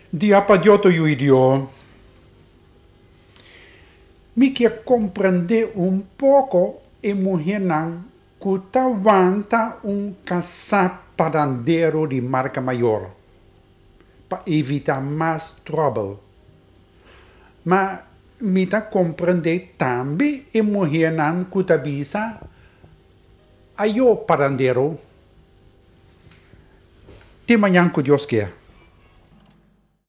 Dia padioto idio. Mi quer compreender un poco e mujenan cutavanta un caçaparandeiro de marca maior para evitar mais trouble. Mas me tá compreender também e mujenan cutabisa ayo parandeiro. Te manhã que Deus quer.